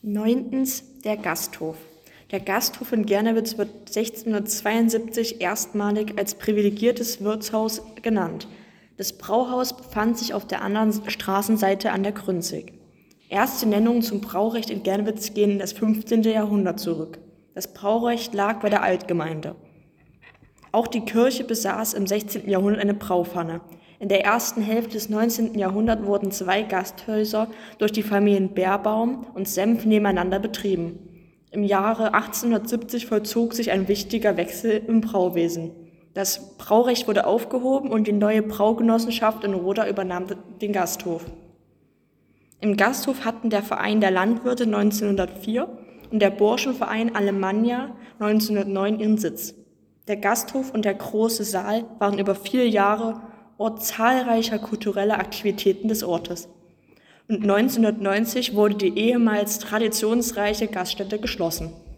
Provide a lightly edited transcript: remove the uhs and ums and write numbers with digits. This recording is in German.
Neuntens der Gasthof. Der Gasthof in Gernewitz wird 1672 erstmalig als privilegiertes Wirtshaus genannt. Das Brauhaus befand sich auf der anderen Straßenseite an der Grünzig. Erste Nennungen zum Braurecht in Gernewitz gehen in das 15. Jahrhundert zurück. Das Braurecht lag bei der Altgemeinde. Auch die Kirche besaß im 16. Jahrhundert eine Braupfanne. In der ersten Hälfte des 19. Jahrhunderts wurden 2 Gasthäuser durch die Familien Beerbaum und Senf nebeneinander betrieben. Im Jahre 1870 vollzog sich ein wichtiger Wechsel im Brauwesen. Das Braurecht wurde aufgehoben und die neue Braugenossenschaft in Roda übernahm den Gasthof. Im Gasthof hatten der Verein der Landwirte 1904 und der Burschenverein Alemannia 1909 ihren Sitz. Der Gasthof und der große Saal waren über viele Jahre Ort zahlreicher kultureller Aktivitäten des Ortes. Und 1990 wurde die ehemals traditionsreiche Gaststätte geschlossen.